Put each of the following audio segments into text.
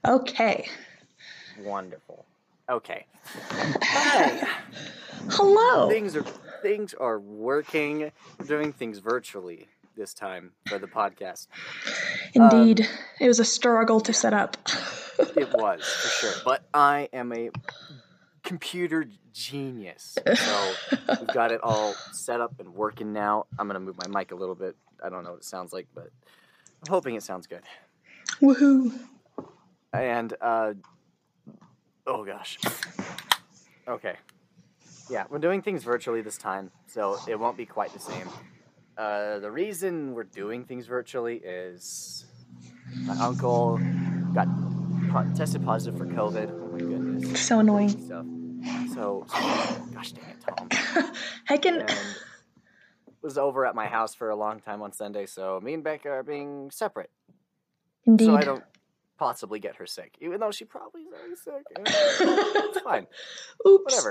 Okay. Wonderful. Okay. Hi. Hello. Things are working. We're doing things virtually this time for the podcast. Indeed. It was a struggle to set up. It was, for sure. But I am a computer genius. So we've got it all set up and working now. I'm going to move my mic a little bit. I don't know what it sounds like, but I'm hoping it sounds good. Woohoo. And, oh gosh. Okay. Yeah, we're doing things virtually this time, so it won't be quite the same. The reason we're doing things virtually is my uncle got tested positive for COVID. Oh my goodness. So annoying. Stuff. So gosh dang it, Tom. Heckin'. And was over at my house for a long time on Sunday, so me and Becca are being separate. Indeed. So I don't possibly get her sick, even though she probably is already sick. It's fine. Oops. Whatever.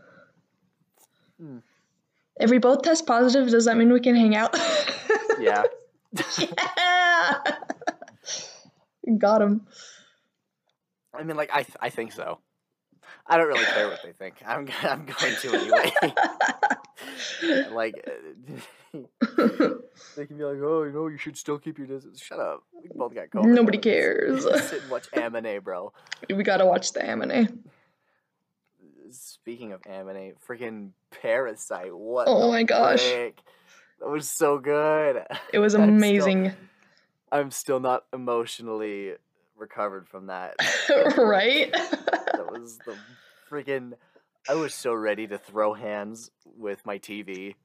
If we both test positive, does that mean we can hang out? Yeah. Yeah. Got him. I mean, like, I think so. I don't really care what they think. I'm going to anyway. Like, they can be like, oh, you should still keep your distance. Shut up. We both got COVID. Nobody cares. Sit and watch Amine, bro. We gotta watch the anime. Speaking of Amine, freaking Parasite. What? Oh my gosh. Frick? That was so good. It was amazing. I'm still not emotionally recovered from that. Right? That was the freaking... I was so ready to throw hands with my TV.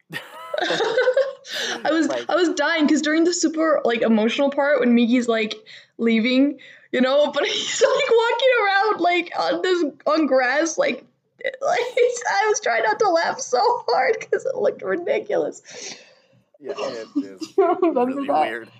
I was dying because during the super emotional part when Miki's leaving, but he's walking around on grass I was trying not to laugh so hard because it looked ridiculous. Yeah, it is really weird.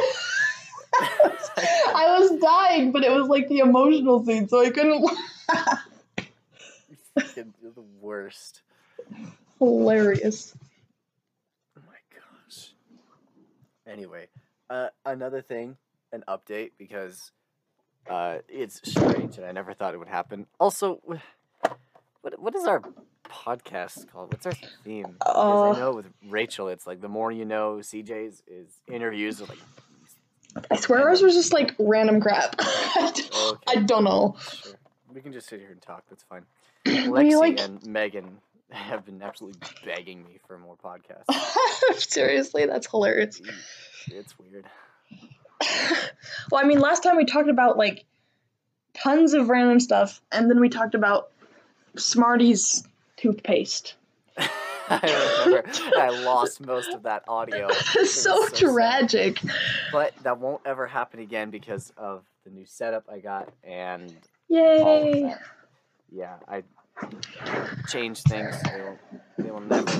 I was dying, but it was the emotional scene, so I couldn't laugh. You're the worst. Hilarious. Oh my gosh. Anyway, another thing, an update, because it's strange and I never thought it would happen. Also, what is our podcast called? What's our theme? Because I know with Rachel, it's the more you know. CJ's is interviews with I swear ours was just random crap. Okay. I don't know. Sure. We can just sit here and talk. That's fine. Lexi and Megan have been absolutely begging me for more podcasts. Seriously, that's hilarious. It's weird. Well, I mean, last time we talked about tons of random stuff, and then we talked about Smarties toothpaste. I remember I lost most of that audio. so tragic. Sad. But that won't ever happen again because of the new setup I got and yay! All of that. Yeah, I changed things. They will never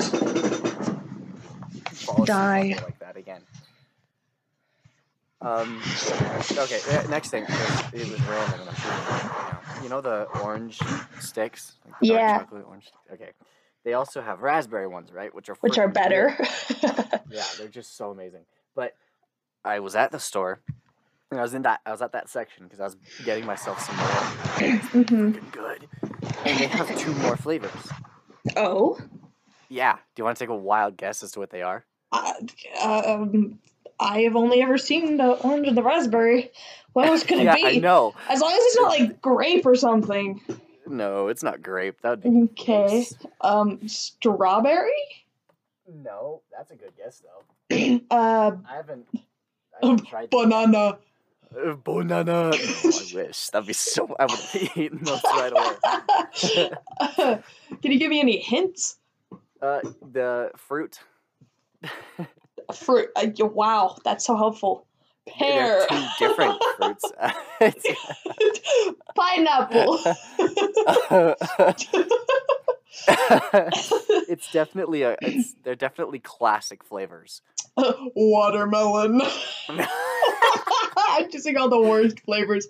fall die like that again. Okay, next thing, because it was random and I'm feeling it right now. You know the orange sticks? The dark chocolate orange sticks? Okay. They also have raspberry ones, right? Which are better. Yeah, they're just so amazing. But I was at the store, and I was at that section because I was getting myself some more. Freaking good. And they have 2 more flavors. Oh? Yeah. Do you want to take a wild guess as to what they are? I have only ever seen the orange and the raspberry. What else could it be? I know. As long as it's not grape or something. No, it's not grape. That would be okay. Strawberry? No, that's a good guess though. I haven't tried banana. Banana. No, I wish. That'd be so. I would have eaten those right away. Can you give me any hints? The fruit. Fruit. Wow, that's so helpful. Pear. They're 2 different fruits. Pineapple. It's definitely they're definitely classic flavors. Watermelon. I'm just saying all the worst flavors.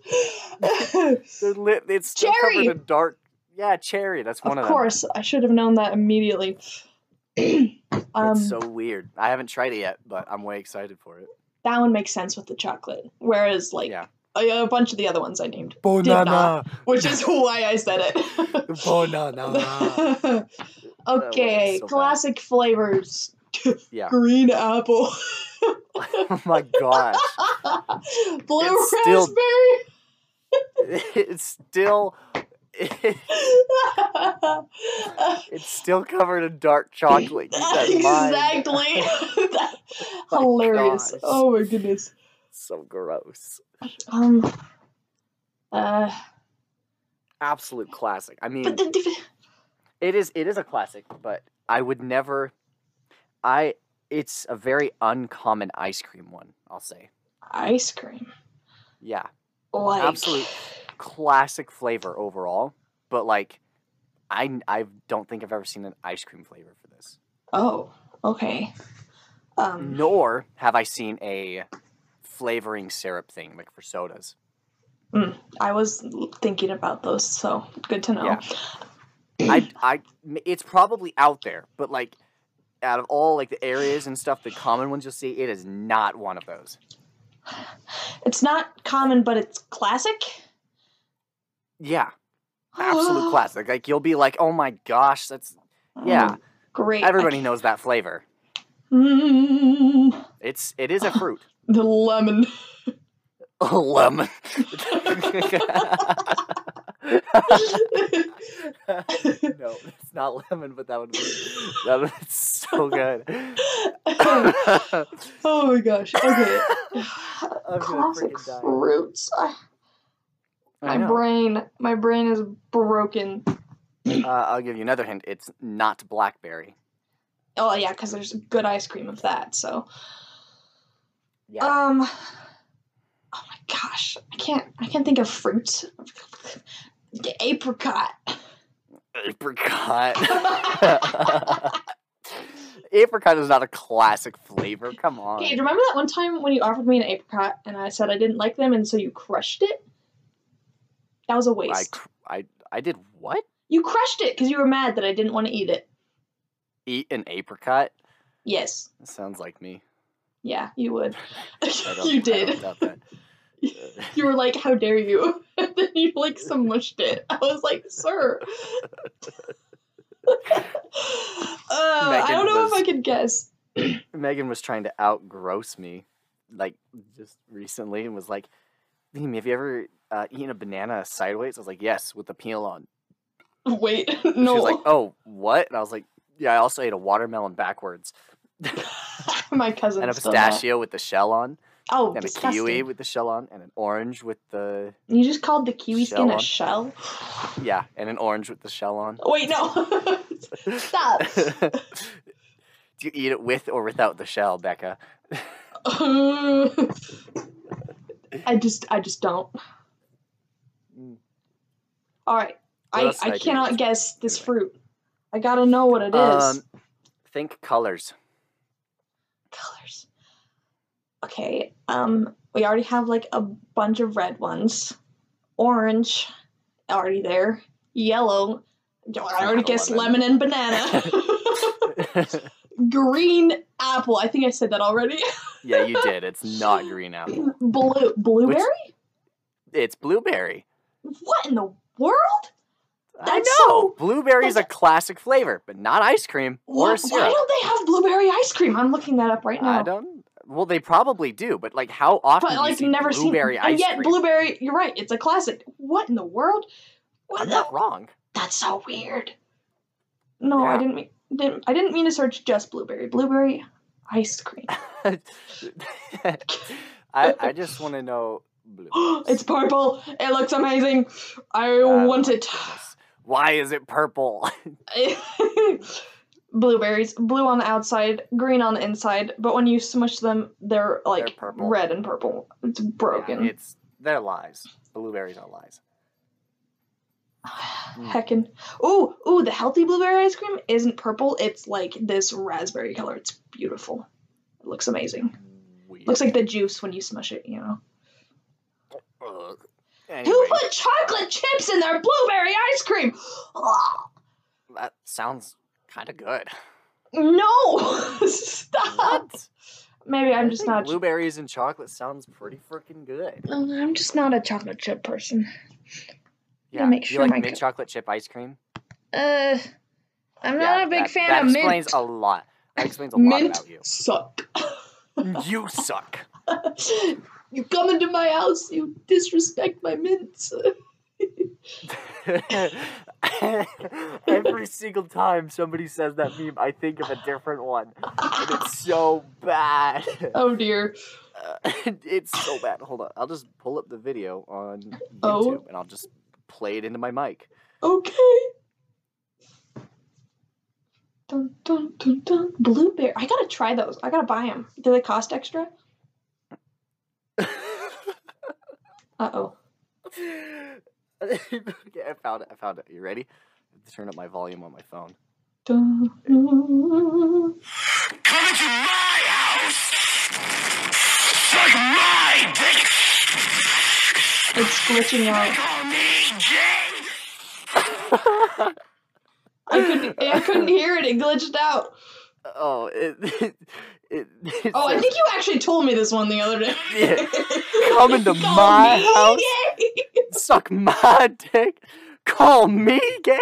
It's still cherry. Covered in dark. Yeah, cherry. That's one of them. Of course, I should have known that immediately. It's so weird. I haven't tried it yet, but I'm way excited for it. That one makes sense with the chocolate. Whereas, a bunch of the other ones I named did Banana. not, which is why I said it. Banana. Okay, so bad. classic flavors. Yeah. Green apple. Oh my gosh. Blue It's still- raspberry. It's still it's still covered in dark chocolate. Keep that in mind. Exactly. My Hilarious. gosh. Oh my goodness. So gross. Absolute classic. I mean, but it is a classic, but I would never. It's a very uncommon ice cream one, I'll say. ice cream. Yeah, Like absolute classic flavor overall. But like, I don't think I've ever seen an ice cream flavor for this. Oh, okay. Nor have I seen a flavoring syrup thing like for sodas. I was thinking about those, so good to know. Yeah. It's probably out there, but like, out of all like the areas and stuff, the common ones you'll see, it is not one of those. It's not common, but it's classic. Yeah, absolute classic. Like you'll be like, oh my gosh, that's Great. Everybody knows that flavor. Mm, It is a fruit. the lemon. Lemon. No, it's not lemon, but that would be so good. Oh my gosh. Okay. I'm Classic gonna freaking die. fruits. I My brain is broken. I'll give you another hint. It's not blackberry. Oh yeah, because there's good ice cream of that. So. Yeah. Oh my gosh, I can't think of fruits. The apricot. Apricot. Apricot is not a classic flavor. Come on. Okay, do you remember that one time when you offered me an apricot and I said I didn't like them and so you crushed it? That was a waste. I did what? You crushed it because you were mad that I didn't want to eat it. Eat an apricot? Yes. That sounds like me. Yeah, you would. I You did. don't doubt that. You were like, how dare you? And then you like smushed it. I was like, sir. I don't know if I could guess. Megan was trying to outgross me, like, just recently, and was like, Liam, have you ever eaten a banana sideways? I was like, yes, with the peel on. Wait, No. no. She was like, oh, what? And I was like, yeah, I also ate a watermelon backwards. My cousin and a pistachio with the shell on. Oh, and disgusting. a kiwi with the shell on, and an orange with the You just called the kiwi skin on. a shell? Yeah, and an orange with the shell on. Wait, no. Stop. Do you eat it with or without the shell, Becca? I just don't. All right. I cannot guess this fruit. I gotta know what it is. Think colors. Colors. Okay. We already have like a bunch of red ones. Orange, already there. Yellow. I already guessed lemon and banana. Green apple. I think I said that already. Yeah, you did. It's not green apple. Blueberry? It's blueberry. What in the world? I know. Blueberry is a classic flavor, but not ice cream or syrup. Why don't they have blueberry ice cream? I'm looking that up right now. I don't. Well, they probably do, but like, how often do you see blueberry ice cream? And yet, blueberry. You're right. It's a classic. What in the world? I'm not wrong. That's so weird. No, Yeah. I didn't mean to search just blueberry. Blueberry ice cream. I just want to know blue. It's purple. It looks amazing. I want it. Goodness. Why is it purple? Blueberries, blue on the outside, green on the inside, but when you smush them, they're like purple. red and purple. It's broken. Yeah, they're lies. Blueberries are lies. Heckin'. Ooh, the healthy blueberry ice cream isn't purple. It's like this raspberry color. It's beautiful. It looks amazing. Weird. Looks like the juice when you smush it, you know. Ugh. Who Anyway, put chocolate chips in their blueberry ice cream? Ugh. that sounds kind of good. No! Stop! What? maybe I'm I just think not. blueberries and chocolate sounds pretty freaking good. I'm just not a chocolate chip person. Yeah. Make Do sure you like mint chocolate chip ice cream? I'm not a big fan that of explains mint. a lot. That explains a Mint lot about you. suck. You suck. You come into my house, you disrespect my mints. Every single time somebody says that meme, I think of a different one. And it's so bad. Oh dear. It's so bad. Hold on. I'll just pull up the video on YouTube and I'll just play it into my mic. Okay. Dun, dun, dun, dun. Blueberry. I gotta try those. I gotta buy them. Do they cost extra? Uh-oh. Okay, I found it. You ready? I have to turn up my volume on my phone. Dun, dun. Come into my house! Suck my dick! It's glitching out. Call me Jay! I couldn't hear it. It glitched out. Oh, I think you actually told me this one the other day. Yeah. Come into my house, suck my dick, call me gay.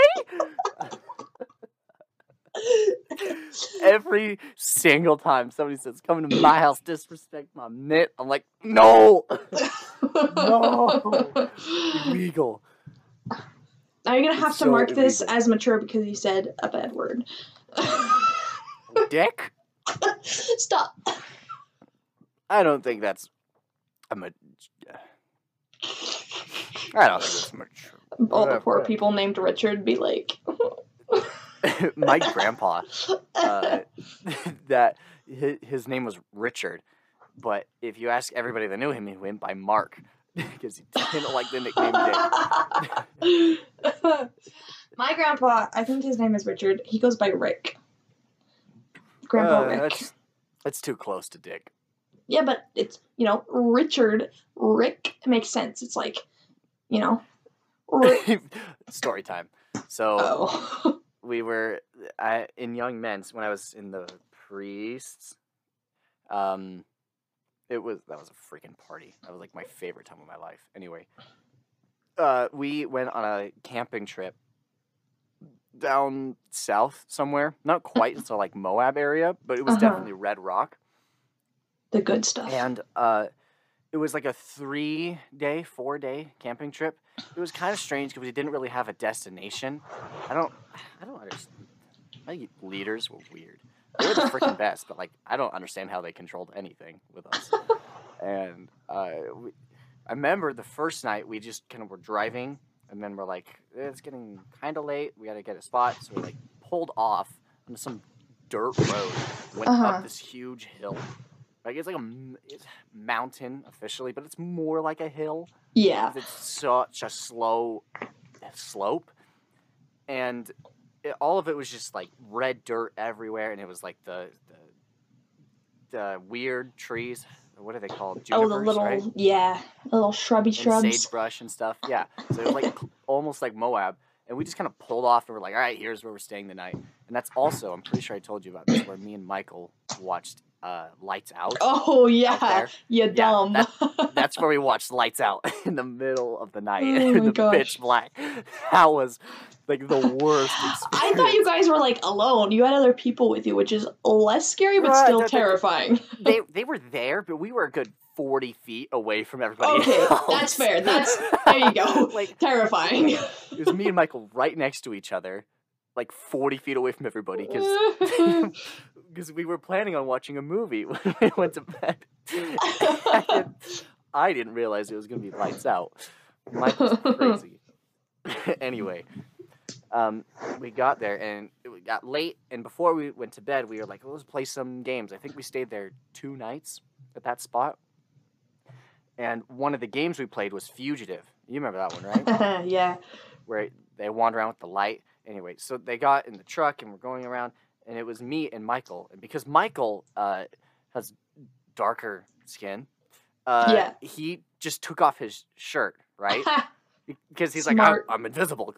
Every single time somebody says, "Come into my house, disrespect my mitt," I'm like, no, no, illegal. Now you're gonna have to mark this as mature because you said a bad word. Dick? Stop. I don't think that's I don't think that's mature. All the poor people named Richard be like. My grandpa, that his name was Richard, but if you ask everybody that knew him, he went by Mark because he didn't like the nickname Dick. My grandpa, I think his name is Richard. He goes by Rick. Grandpa Rick. That's too close to Dick. Yeah, but it's, Richard, Rick makes sense. It's like, Story time. So we were in Young Men's when I was in the priests. That was a freaking party. That was like my favorite time of my life. Anyway, we went on a camping trip down south somewhere. Not quite until like Moab area, but it was definitely Red Rock. The good stuff. And it was like a 4-day camping trip. It was kind of strange because we didn't really have a destination. I don't understand. My leaders were weird. They were the freaking best, but like I don't understand how they controlled anything with us. And I remember the first night we just kind of were driving, and then we're like, it's getting kind of late. We got to get a spot, so we like pulled off on some dirt road, went up this huge hill. Like it's like it's mountain officially, but it's more like a hill. Yeah. It's such a slow slope, and all of it was just like red dirt everywhere, and it was like the weird trees. What are they called? Junipers, the little right? the little shrubs. And sagebrush and stuff. Yeah, so it was like almost like Moab, and we just kind of pulled off, and we're like, all right, here's where we're staying the night. And that's also, I'm pretty sure I told you about this, where me and Michael watched Lights Out. Oh yeah, you dumb. That's where we watched Lights Out in the middle of the night Oh in the gosh. pitch black. That was like the worst experience. I thought you guys were like alone. You had other people with you, which is less scary but still terrifying. They were there, but we were a good 40 feet away from everybody Okay, else. that's fair. There you go. Like terrifying. It was me and Michael right next to each other, like 40 feet away from everybody, because we were planning on watching a movie when we went to bed. And I didn't realize it was going to be Lights Out. Michael's crazy. Anyway, we got there and it got late, and before we went to bed, we were like, let's play some games. I think we stayed there 2 nights at that spot. And one of the games we played was Fugitive. You remember that one, right? Yeah. Where they wander around with the light. Anyway, so they got in the truck and we're going around, and it was me and Michael. And because Michael has darker skin, he just took off his shirt, right? Because he's Smart. like, I'm invisible.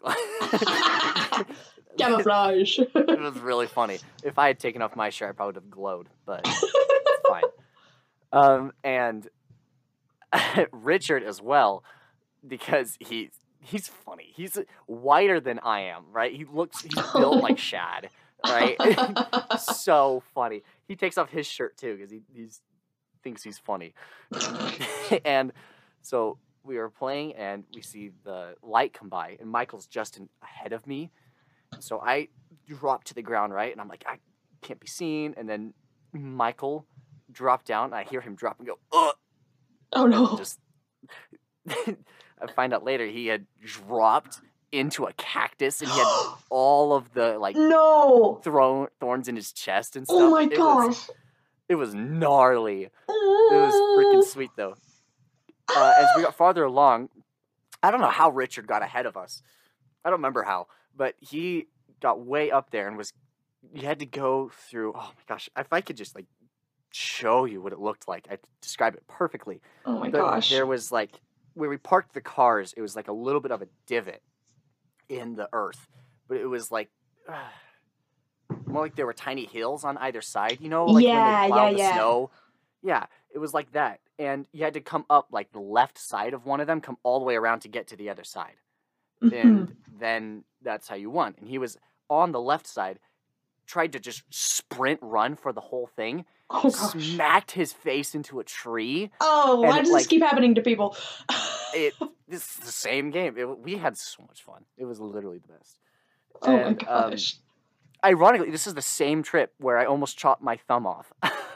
Camouflage. It was really funny. If I had taken off my shirt, I probably would have glowed, but it's fine. And Richard as well, because he's funny. He's whiter than I am, right? He's built like Shad, right? So funny. He takes off his shirt too because he thinks he's funny. And so we were playing and we see the light come by and Michael's just ahead of me. So I drop to the ground, right? And I'm like, I can't be seen. And then Michael dropped down and I hear him drop and go, ugh! Oh no. Just I find out later he had dropped into a cactus and he had all of the like No. thorns in his chest and stuff. Oh my gosh. It was gnarly. It was freaking sweet though. As we got farther along, I don't know how Richard got ahead of us. I don't remember how, but he got way up there and you had to go through, oh my gosh, if I could just like show you what it looked like, I'd describe it perfectly. Oh my gosh. There was like, where we parked the cars, it was like a little bit of a divot in the earth, but it was like, more like there were tiny hills on either side, you know? Like when they plow the snow. Yeah, it was like that. And you had to come up like the left side of one of them, come all the way around to get to the other side. And then that's how you won. And he was on the left side, tried to just sprint run for the whole thing. Oh gosh. Smacked his face into a tree. Oh, why does this keep happening to people? It's the same game. We had so much fun. It was literally the best. Oh my gosh. Ironically, this is the same trip where I almost chopped my thumb off.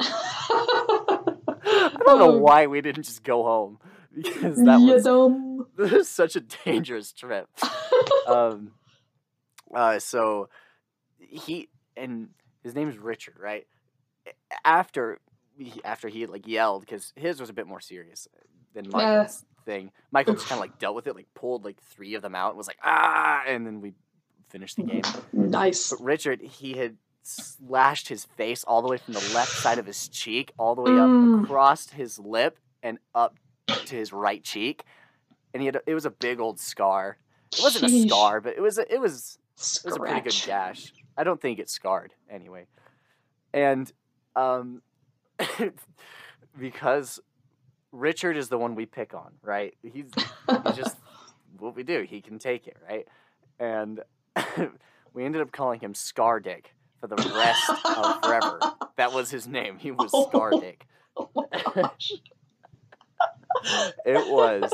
I don't know why we didn't just go home. Because that was such a dangerous trip. So he, and his name's Richard, right? After he like yelled, because his was a bit more serious than Michael's thing. Michael just kind of like dealt with it, like pulled like 3 of them out and was like, ah, and then we finished the game. Nice. But Richard, he had slashed his face all the way from the left side of his cheek, all the way up across his lip and up to his right cheek. And it was a big old scar. It wasn't a scar, but it was a pretty good gash. I don't think it's scarred anyway. And because Richard is the one we pick on, right? He's just what we do. He can take it, right? And we ended up calling him Scar Dick for the rest of forever. That was his name. He was Scar Dick. Oh my gosh. It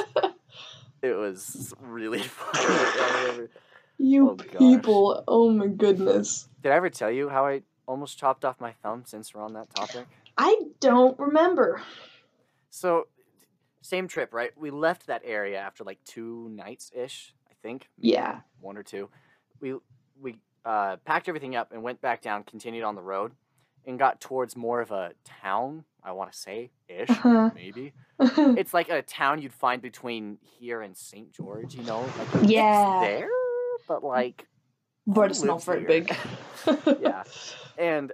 was really fun. You people, oh my goodness. Did I ever tell you how I almost chopped off my thumb since we're on that topic? I don't remember. So, same trip, right? We left that area after like 2 nights-ish, I think. Yeah. 1 or 2. We packed everything up and went back down, continued on the road, and got towards more of a town, I want to say, ish, maybe. It's like a town you'd find between here and St. George, you know? Like, it's there, but like... But it's not very big. Yeah. And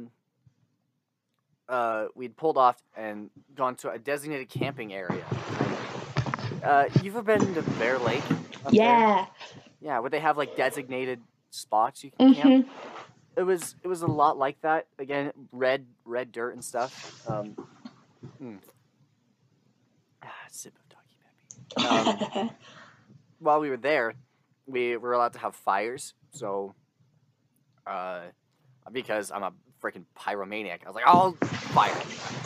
we'd pulled off and gone to a designated camping area. You've ever been to Bear Lake? Yeah. There? Yeah, where they have like designated spots you can camp. It was a lot like that. Again, red dirt and stuff. Sip of Doggy Peppy. While we were there, we were allowed to have fires. So, because I'm a freaking pyromaniac, I was like, "Oh, fire!"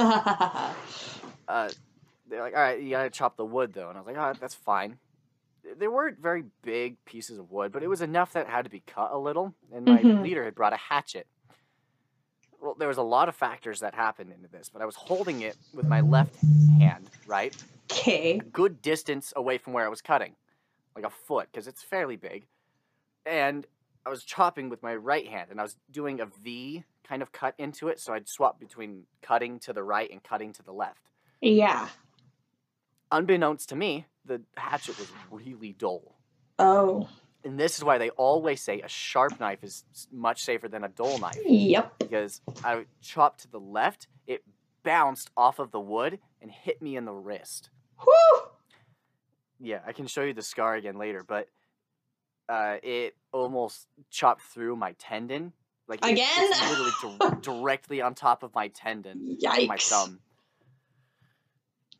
They're like, "All right, you gotta chop the wood, though," and I was like, "Oh, that's fine." There weren't very big pieces of wood, but it was enough that it had to be cut a little, and my leader had brought a hatchet. Well, there was a lot of factors that happened into this, but I was holding it with my left hand, right? Okay. A good distance away from where I was cutting, like a foot, because it's fairly big. And I was chopping with my right hand, and I was doing a V kind of cut into it, so I'd swap between cutting to the right and cutting to the left. Yeah. Unbeknownst to me, the hatchet was really dull. Oh. And this is why they always say a sharp knife is much safer than a dull knife. Yep. Because I chopped to the left, it bounced off of the wood and hit me in the wrist. Whew! Yeah, I can show you the scar again later, but it almost chopped through my tendon. Like again? it's literally directly on top of my tendon. Yikes. My thumb.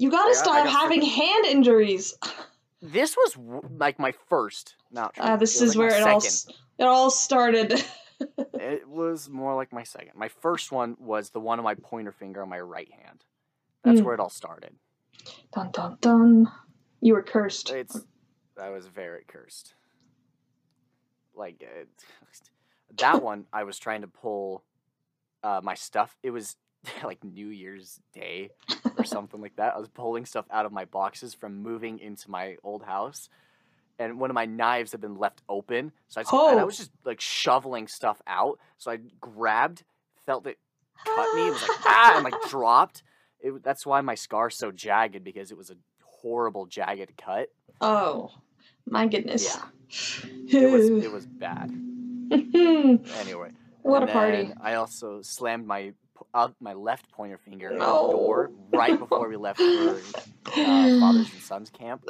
You gotta I stop got having freaking- hand injuries. This was like my first. Not true. This It was is like where my it second. all started. It was more like my second. My first one was the one on my pointer finger on my right hand. That's where it all started. Dun dun dun. You were cursed. I was very cursed. Like that one, I was trying to pull my stuff. It was like New Year's Day or something like that. I was pulling stuff out of my boxes from moving into my old house. And one of my knives had been left open, so and I was just like shoveling stuff out. So I grabbed, felt it cut me, and was like and like dropped. That's why my scar's so jagged, because it was a horrible jagged cut. Oh, my goodness. Yeah, it was bad. Anyway, What and a party! then I also slammed my left pointer finger in the door right before we left for Fathers and Sons camp.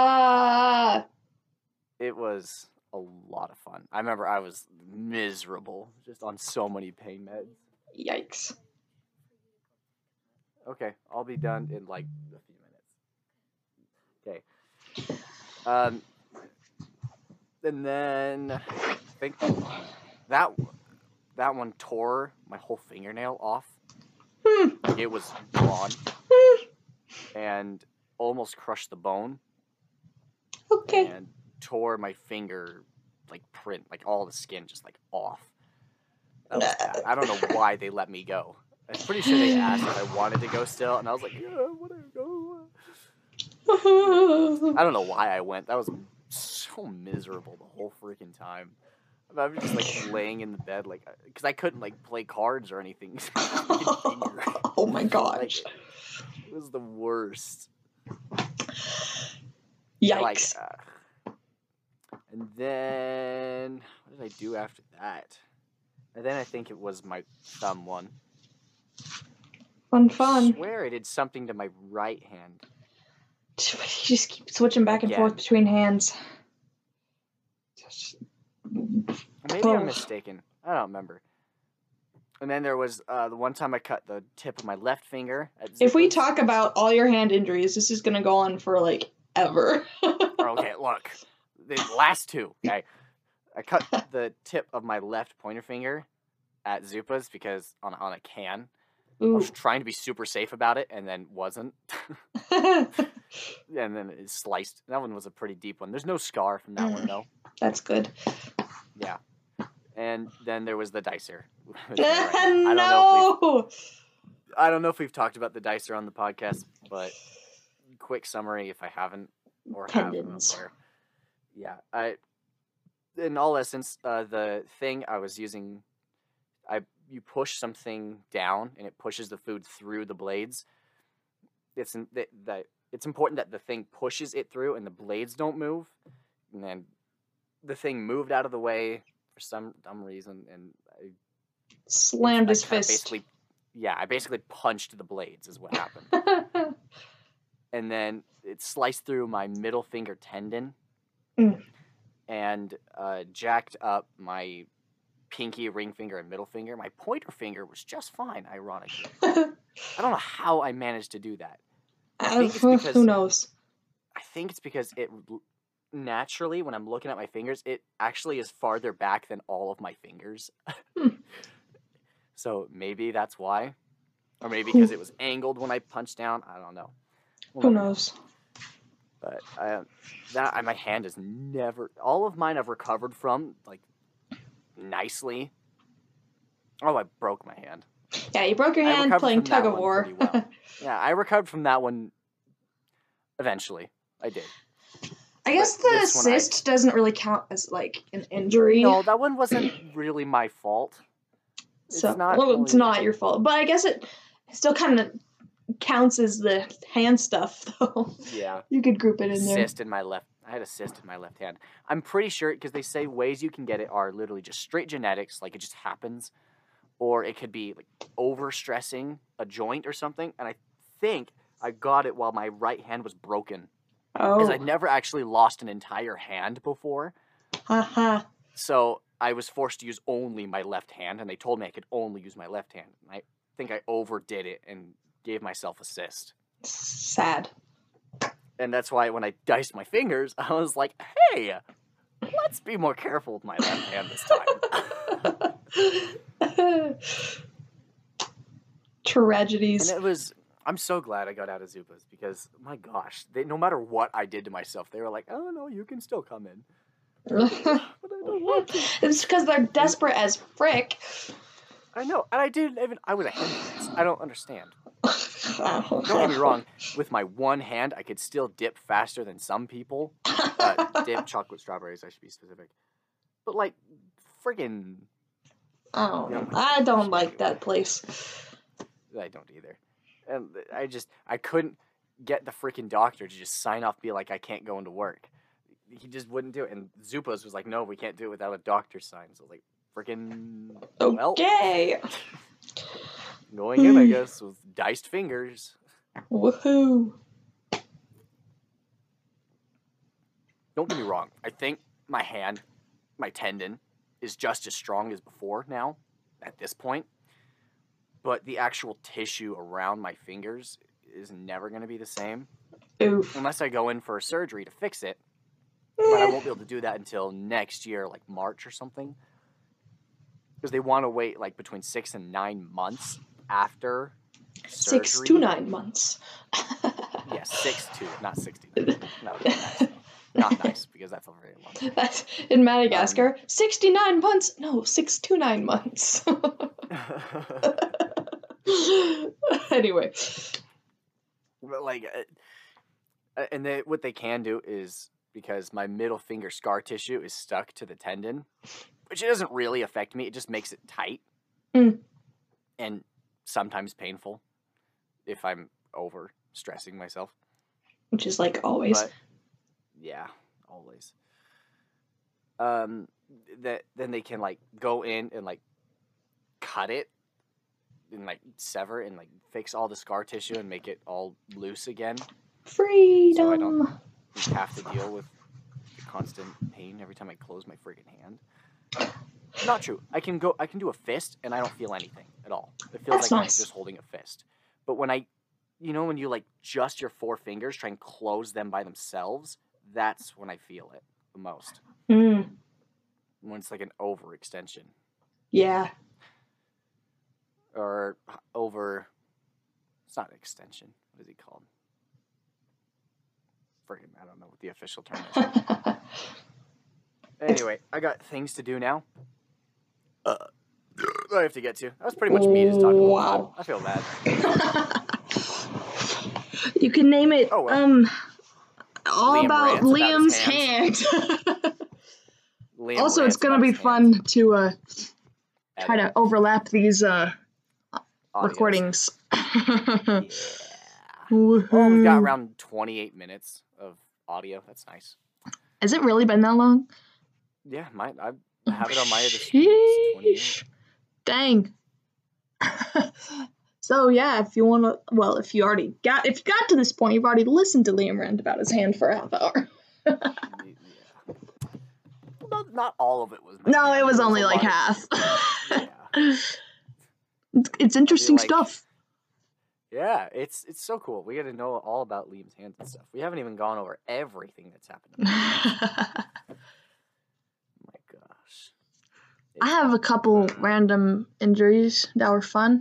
It was a lot of fun. I remember I was miserable, just on so many pain meds. Yikes. Okay, I'll be done in like a few minutes. Okay. And then I think that one tore my whole fingernail off. Like it was gone. And almost crushed the bone. Okay. And tore my finger print, like all the skin just like off. That was bad. I don't know why they let me go. I'm pretty sure they asked if I wanted to go still, and I was like, yeah, I want to go. I don't know why I went. That was so miserable the whole freaking time. I was just like laying in the bed, like, because I couldn't like play cards or anything. Oh my gosh. It was the worst. Yikes. And then what did I do after that? And then I think it was my thumb one. Fun. I swear I did something to my right hand. You just keep switching back and forth between hands. Maybe I'm mistaken. I don't remember. And then there was the one time I cut the tip of my left finger. If we talk about all your hand injuries, this is gonna go on for like ever. Okay, look. The last two, okay? I cut the tip of my left pointer finger at Zupa's because on a can. Ooh. I was trying to be super safe about it and then wasn't. And then it sliced. That one was a pretty deep one. There's no scar from that one, though. That's good. Yeah. And then there was the dicer. No! I don't know if we've talked about the dicer on the podcast, but quick summary if I haven't or Tendons. have. Yeah. In all essence, the thing I was using, you push something down and it pushes the food through the blades. It's important that the thing pushes it through and the blades don't move. And then the thing moved out of the way for some dumb reason, and I slammed his fist. I basically punched the blades is what happened. And then it sliced through my middle finger tendon and jacked up my pinky, ring finger, and middle finger. My pointer finger was just fine, ironically. I don't know how I managed to do that. Who knows? I think it's because it naturally, when I'm looking at my fingers, it actually is farther back than all of my fingers. So maybe that's why. Or maybe because it was angled when I punched down. I don't know. Who knows? But my hand is never... All of mine I've recovered from, like, nicely. Oh, I broke my hand. Yeah, you broke your hand playing tug of war. Well. Yeah, I recovered from that one eventually. I did. I guess the cyst doesn't really count as, like, an injury. No, that one wasn't really my fault. It's not your fault. But I guess it still kind of counts as the hand stuff, though. Yeah. You could group it in there. I had a cyst in my left hand. I'm pretty sure, because they say ways you can get it are literally just straight genetics, like it just happens. Or it could be like overstressing a joint or something. And I think I got it while my right hand was broken. Oh. Because I'd never actually lost an entire hand before. So I was forced to use only my left hand, and they told me I could only use my left hand. And I think I overdid it and gave myself a cyst. Sad. And that's why when I diced my fingers, I was like, hey, let's be more careful with my left hand this time. Tragedies. And I'm so glad I got out of Zupas because, my gosh, no matter what I did to myself, they were like, oh, no, you can still come in. But I don't want to. It's because they're desperate as frick. I know, and I was a hindrance. I don't understand. Don't get me wrong, with my one hand, I could still dip faster than some people. Dip chocolate strawberries, I should be specific. But, like, friggin'... Oh, I don't like that place. I don't either. And I couldn't get the freaking doctor to just sign off, be like, I can't go into work. He just wouldn't do it. And Zupas was like, no, we can't do it without a doctor's sign. So I was like, freaking, okay. Going in, I guess, with diced fingers. Woohoo. Don't get me wrong. I think my hand, my tendon, is just as strong as before now, at this point. But the actual tissue around my fingers is never going to be the same. Oof. Unless I go in for a surgery to fix it. But I won't be able to do that until next year, like March or something. Because they want to wait like between 6 and 9 months after surgery. 6 to 9 months. Yeah, 6 to, not 69. No, nice. Not nice, because that's a very long time. That's, in Madagascar, 69 months. No, 6 to 9 months. Anyway. But like, and what they can do is, because my middle finger scar tissue is stuck to the tendon, which it doesn't really affect me, it just makes it tight. And sometimes painful if I'm over stressing myself. Which is like always. But, yeah, always. Then they can like go in and like cut it and like sever and like fix all the scar tissue and make it all loose again. Freedom. So I don't have to deal with the constant pain every time I close my friggin' hand. Not true. I can do a fist and I don't feel anything at all. It feels That's like nice. I'm just holding a fist. But when when you like just your 4 fingers, try and close them by themselves, that's when I feel it the most. When it's like an overextension. Yeah. Or it's not extension. What is it called? Friggin', I don't know what the official term is. Anyway, I got things to do now. I have to get to. That was pretty much me just talking about that. I feel bad. You can name it Oh, well. all Liam about rants about Liam's his hand. Liam Also, it's rants gonna about be his fun hands. to try Edit. to overlap these Audios. recordings. Yeah. Woohoo. Well, we've got around 28 minutes of audio. That's nice. Has it really been that long? Yeah, I have it on my other screen. It's 28. Dang. So yeah, if you got to this point, you've already listened to Liam rant about his hand for a half hour. Yeah. Not all of it was. No, it was only a like lot half. Yeah. It's interesting like- stuff. Yeah, it's so cool. We got to know all about Liam's hands and stuff. We haven't even gone over everything that's happened. My gosh. I have a couple random injuries that were fun,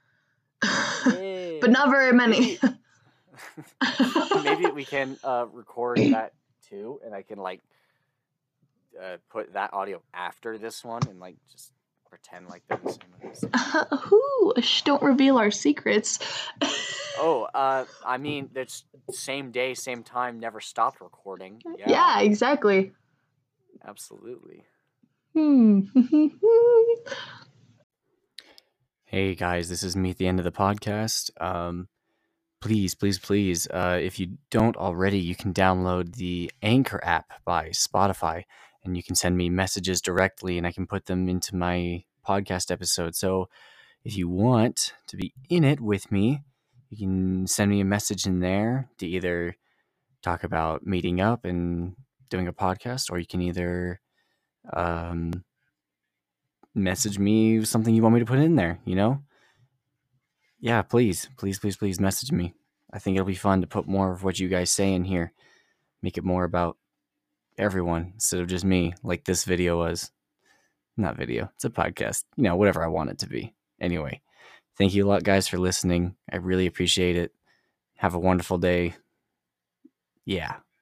but not very many. Maybe we can record that too, and I can like put that audio after this one and like just pretend like they're the same as this. Don't reveal our secrets. Oh, I mean, it's same day, same time, never stopped recording. Yeah, exactly. Absolutely. Hmm. Hey guys, this is me at the end of the podcast. Please, if you don't already, you can download the Anchor app by Spotify, and you can send me messages directly, and I can put them into my podcast episode. So if you want to be in it with me, you can send me a message in there to either talk about meeting up and doing a podcast, or you can either message me something you want me to put in there, Yeah, please message me. I think it'll be fun to put more of what you guys say in here, make it more about everyone instead of just me, like this video was. Not video, it's a podcast. Whatever I want it to be. Anyway, thank you a lot, guys, for listening. I really appreciate it. Have a wonderful day. Yeah.